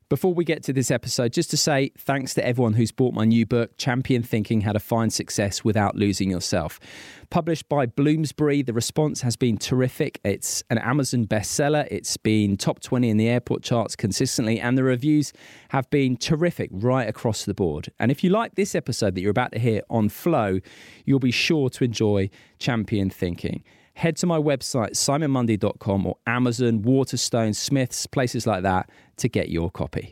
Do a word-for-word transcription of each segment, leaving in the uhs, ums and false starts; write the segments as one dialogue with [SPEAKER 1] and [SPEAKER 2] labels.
[SPEAKER 1] Before we get to this episode, just to say thanks to everyone who's bought my new book, Champion Thinking: How to Find Success Without Losing Yourself. Published by Bloomsbury, the response has been terrific. It's an Amazon bestseller. It's been top twenty in the airport charts consistently, and the reviews have been terrific right across the board. And if you like this episode that you're about to hear on Flow, you'll be sure to enjoy Champion Thinking. Head to my website, simon mundy dot com, or Amazon, Waterstone, Smiths, places like that to get your copy.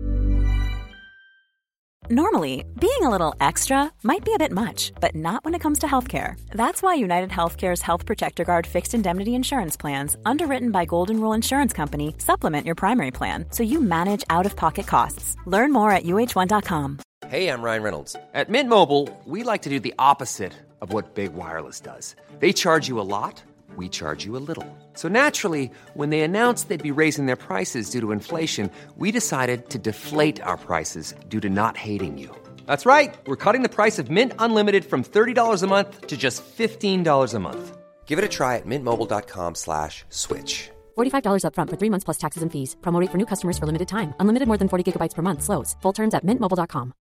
[SPEAKER 2] Normally, being a little extra might be a bit much, but not when it comes to healthcare. That's why United Healthcare's Health Protector Guard fixed indemnity insurance plans, underwritten by Golden Rule Insurance Company, supplement your primary plan so you manage out-of-pocket costs. Learn more at U H one dot com.
[SPEAKER 3] Hey, I'm Ryan Reynolds. At Mint Mobile, we like to do the opposite of what Big Wireless does. They charge you a lot, we charge you a little. So naturally, when they announced they'd be raising their prices due to inflation, we decided to deflate our prices due to not hating you. That's right. We're cutting the price of Mint Unlimited from thirty dollars a month to just fifteen dollars a month. Give it a try at mintmobile.com slash switch.
[SPEAKER 4] forty-five dollars up front for three months plus taxes and fees. Promo rate for new customers for limited time. Unlimited more than forty gigabytes per month. Slows full terms at mint mobile dot com.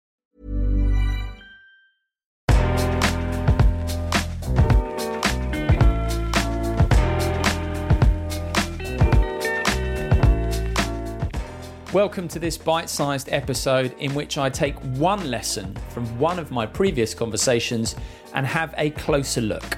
[SPEAKER 1] Welcome to this bite-sized episode in which I take one lesson from one of my previous conversations and have a closer look.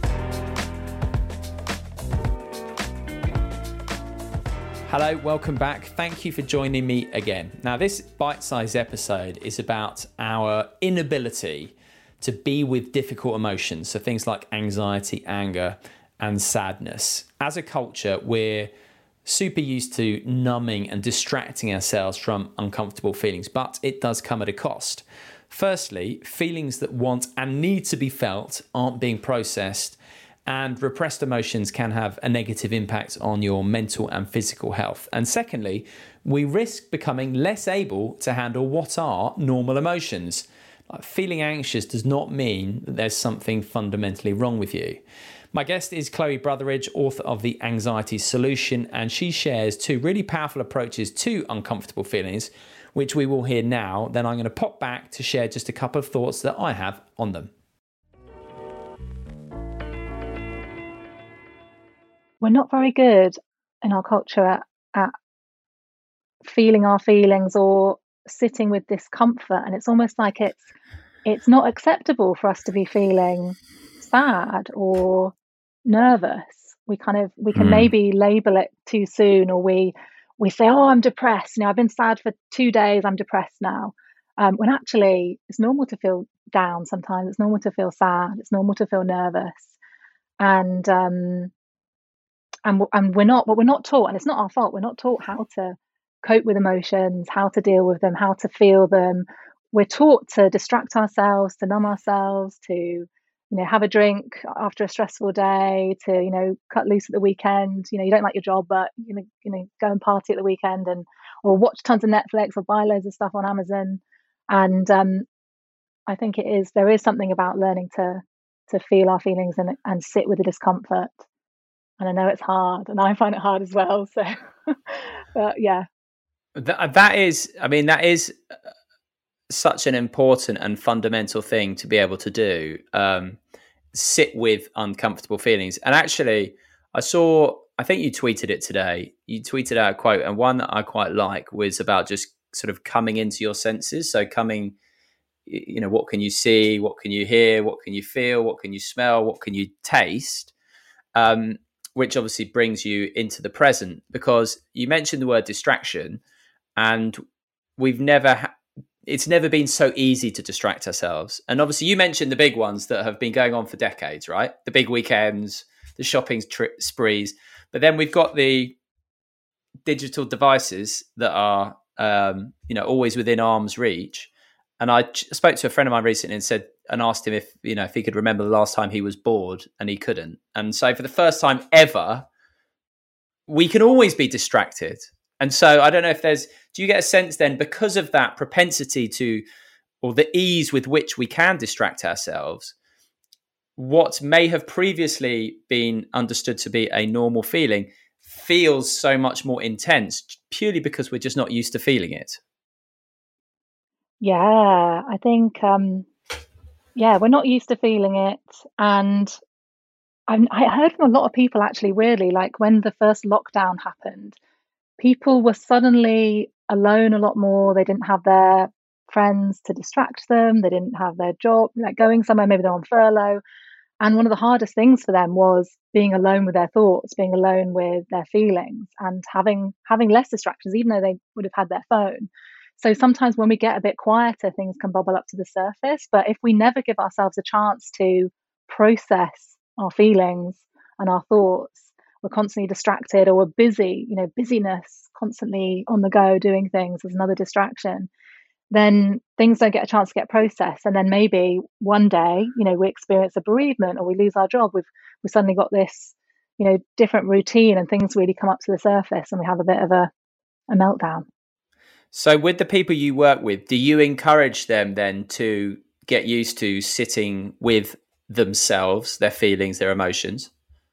[SPEAKER 1] Hello, welcome back. Thank you for joining me again. Now, this bite-sized episode is about our inability to be with difficult emotions, so things like anxiety, anger, and sadness. As a culture, we're super used to numbing and distracting ourselves from uncomfortable feelings, but it does come at a cost. Firstly, feelings that want and need to be felt aren't being processed, and repressed emotions can have a negative impact on your mental and physical health. And secondly, we risk becoming less able to handle what are normal emotions. Like, feeling anxious does not mean that there's something fundamentally wrong with you. My guest is Chloe Brotheridge, author of The Anxiety Solution, and she shares two really powerful approaches to uncomfortable feelings, which we will hear now. Then I'm going to pop back to share just a couple of thoughts that I have on them.
[SPEAKER 5] We're not very good in our culture at, at feeling our feelings or sitting with discomfort, and it's almost like it's it's not acceptable for us to be feeling sad or nervous. We kind of we can mm. maybe label it too soon, or we we say, oh, I'm depressed. You know, I've been sad for two days, I'm depressed now. Um, when actually it's normal to feel down sometimes. It's normal to feel sad. It's normal to feel nervous. And um and and we're not but we're not taught, and it's not our fault, we're not taught how to cope with emotions, how to deal with them, how to feel them. We're taught to distract ourselves, to numb ourselves, to you know, have a drink after a stressful day, to, you know, cut loose at the weekend. You know, you don't like your job, but, you know, you know, go and party at the weekend, and, or watch tons of Netflix or buy loads of stuff on Amazon. And um, I think it is, there is something about learning to, to feel our feelings and, and sit with the discomfort. And I know it's hard, and I find it hard as well. So, but yeah.
[SPEAKER 1] That, that is, I mean, that is such an important and fundamental thing to be able to do. Um, sit with uncomfortable feelings. And actually, I saw, I think you tweeted it today. You tweeted out a quote, and one that I quite like was about just sort of coming into your senses. So coming, you know, what can you see? What can you hear? What can you feel? What can you smell? What can you taste? Um, which obviously brings you into the present, because you mentioned the word distraction, and we've never ha- it's never been so easy to distract ourselves. And obviously you mentioned the big ones that have been going on for decades, right? The big weekends, the shopping tri- sprees. But then we've got the digital devices that are, um, you know, always within arm's reach. And I ch- spoke to a friend of mine recently and said, and asked him if, you know, if he could remember the last time he was bored, and he couldn't. And so for the first time ever, we can always be distracted. And so I don't know if there's, do you get a sense then, because of that propensity to, or the ease with which we can distract ourselves, what may have previously been understood to be a normal feeling feels so much more intense purely because we're just not used to feeling it.
[SPEAKER 5] Yeah, I think, um, yeah, we're not used to feeling it. And I, I heard from a lot of people, actually, weirdly, like when the first lockdown happened, people were suddenly alone a lot more. They didn't have their friends to distract them. They didn't have their job, like going somewhere, maybe they're on furlough. And one of the hardest things for them was being alone with their thoughts, being alone with their feelings, and having having less distractions, even though they would have had their phone. So sometimes when we get a bit quieter, things can bubble up to the surface. But if we never give ourselves a chance to process our feelings and our thoughts, we're constantly distracted, or we're busy, you know, busyness, constantly on the go doing things is another distraction, then things don't get a chance to get processed. And then maybe one day, you know, we experience a bereavement or we lose our job. We've we suddenly got this, you know, different routine, and things really come up to the surface and we have a bit of a, a meltdown.
[SPEAKER 1] So with the people you work with, do you encourage them then to get used to sitting with themselves, their feelings, their emotions?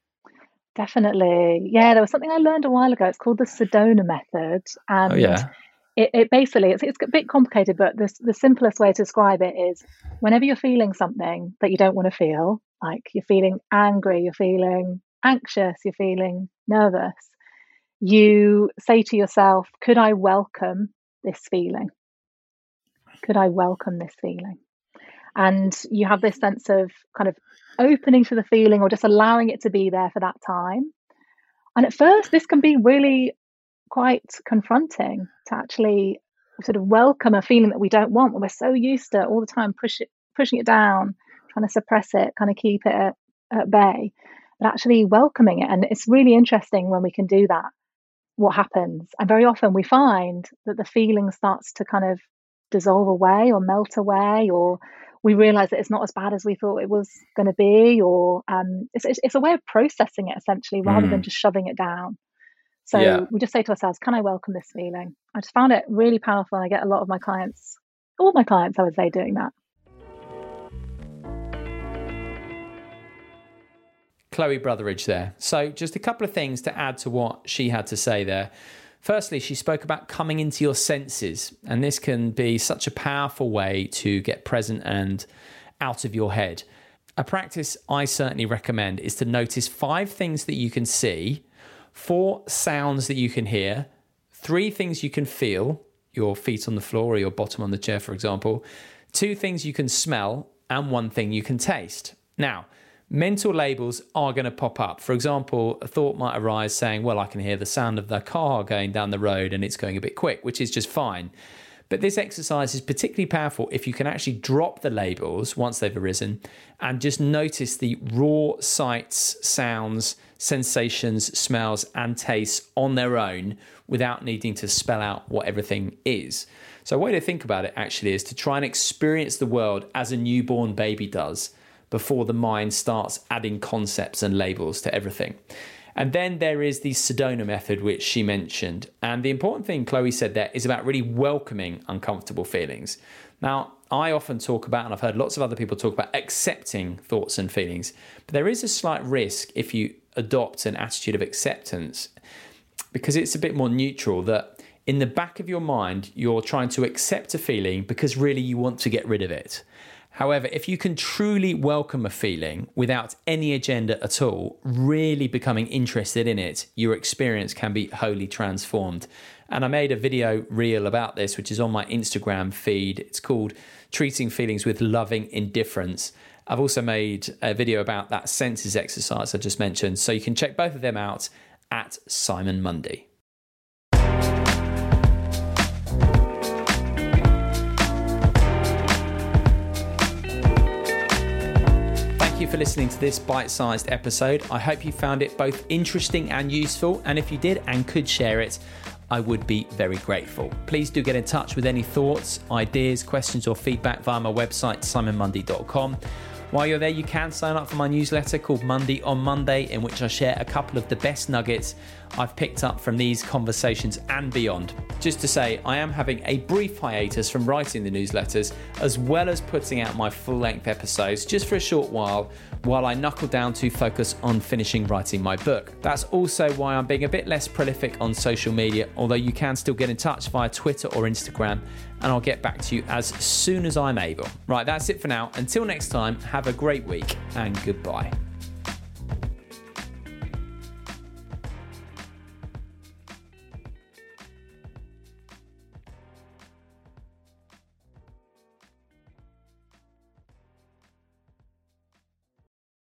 [SPEAKER 5] Definitely. Yeah, there was something I learned a while ago. It's called the Sedona method. And
[SPEAKER 1] oh, yeah.
[SPEAKER 5] It, it basically, it's, it's a bit complicated, but the, the simplest way to describe it is whenever you're feeling something that you don't want to feel, like you're feeling angry, you're feeling anxious, you're feeling nervous, you say to yourself, could I welcome this feeling? Could I welcome this feeling? And you have this sense of kind of opening to the feeling, or just allowing it to be there for that time. And at first, this can be really quite confronting to actually sort of welcome a feeling that we don't want, when we're so used to all the time push it, pushing it down, trying to suppress it, kind of keep it at, at bay, but actually welcoming it. And it's really interesting when we can do that, what happens. And very often we find that the feeling starts to kind of dissolve away or melt away, or we realize that it's not as bad as we thought it was going to be, or um, it's, it's, it's a way of processing it essentially, rather mm. than just shoving it down. So yeah. we just say to ourselves, can I welcome this feeling? I just found it really powerful. I get a lot of my clients, all my clients, I would say, doing that.
[SPEAKER 1] Chloe Brotheridge there. So just a couple of things to add to what she had to say there. Firstly, she spoke about coming into your senses, and this can be such a powerful way to get present and out of your head. A practice I certainly recommend is to notice five things that you can see, four sounds that you can hear, three things you can feel, your feet on the floor or your bottom on the chair, for example, two things you can smell, and one thing you can taste. Now, mental labels are going to pop up. For example, a thought might arise saying, well, I can hear the sound of the car going down the road and it's going a bit quick, which is just fine. But this exercise is particularly powerful if you can actually drop the labels once they've arisen and just notice the raw sights, sounds, sensations, smells, and tastes on their own without needing to spell out what everything is. So a way to think about it actually is to try and experience the world as a newborn baby does before the mind starts adding concepts and labels to everything. And then there is the Sedona method, which she mentioned. And the important thing Chloe said there is about really welcoming uncomfortable feelings. Now, I often talk about, and I've heard lots of other people talk about, accepting thoughts and feelings. But there is a slight risk if you adopt an attitude of acceptance, because it's a bit more neutral, that in the back of your mind, you're trying to accept a feeling because really you want to get rid of it. However, if you can truly welcome a feeling without any agenda at all, really becoming interested in it, your experience can be wholly transformed. And I made a video reel about this, which is on my Instagram feed. It's called Treating Feelings with Loving Indifference. I've also made a video about that senses exercise I just mentioned. So you can check both of them out at Simon Mundy. Thank you for listening to this bite-sized episode. I hope you found it both interesting and useful, and if you did and could share it, I would be very grateful. Please do get in touch with any thoughts, ideas, questions or feedback via my website simon mundy dot com, While you're there, you can sign up for my newsletter called Monday on Monday, in which I share a couple of the best nuggets I've picked up from these conversations and beyond. Just to say, I am having a brief hiatus from writing the newsletters, as well as putting out my full-length episodes just for a short while, while I knuckle down to focus on finishing writing my book. That's also why I'm being a bit less prolific on social media, although you can still get in touch via Twitter or Instagram, and I'll get back to you as soon as I'm able. Right, that's it for now. Until next time, have a great week and goodbye.